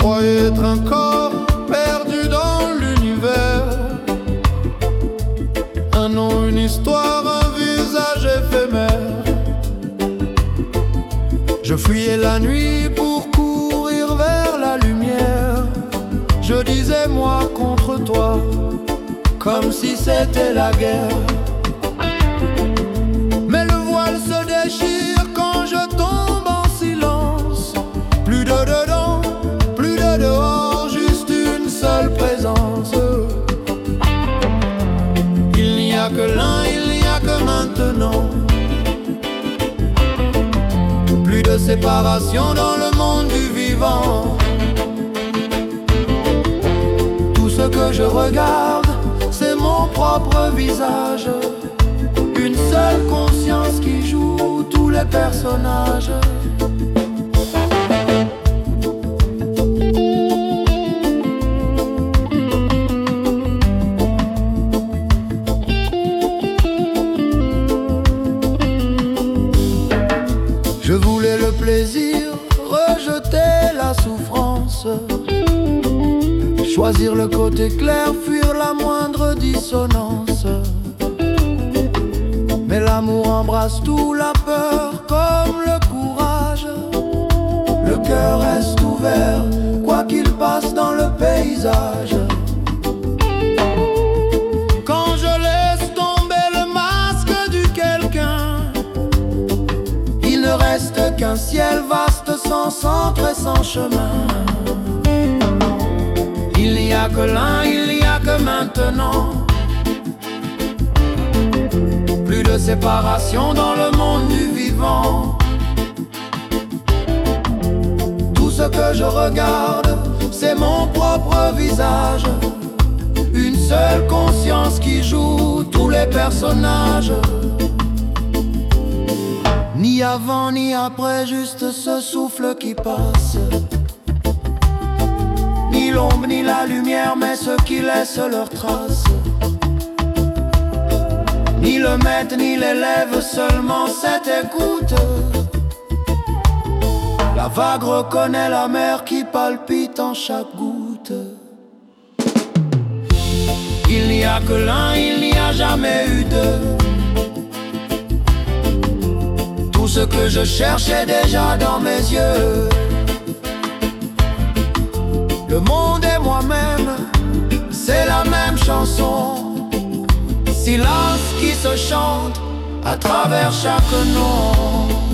croyais être un corps perdu dans l'univers. Un nom, une histoire, un visage éphémère. Je fuyais la nuit pour courir vers la lumière. Je disais moi contre toi, comme si c'était la guerre. Mais le voile se déchire quand je tombe en silence. Plus de dedans, plus de dehors, juste une seule présence. Il n'y a que l'un, il n'y a que maintenant. Plus de séparation dans le monde du vivant. Tout ce que je regarde, c'est mon propre visage. Une seule conscience qui joue tous les personnages. Je voulais le plaisir, rejeter la souffrance, choisir le côté clair, fuir la moindre dissonance. Mais l'amour embrasse tout, la peur comme le courage. Le cœur reste ouvert, quoi qu'il passe dans le paysage. Quand je laisse tomber le masque du quelqu'un, il ne reste qu'un ciel vaste sans centre et sans chemin. Il n'y a que l'un, il n'y a que maintenant. Plus de séparation dans le monde du vivant. Tout ce que je regarde, c'est mon propre visage. Une seule conscience qui joue tous les personnages. Ni avant ni après, juste ce souffle qui passe. Ni l'ombre ni la lumière, mais ceux qui laissent leurs traces. Ni le maître ni l'élève, seulement cette écoute. La vague reconnaît la mer qui palpite en chaque goutte. Il n'y a que l'un, il n'y a jamais eu deux. Tout ce que je cherche est déjà dans mes yeux. Le monde et moi-même, c'est la même chanson. Silence qui se chante à travers chaque nom.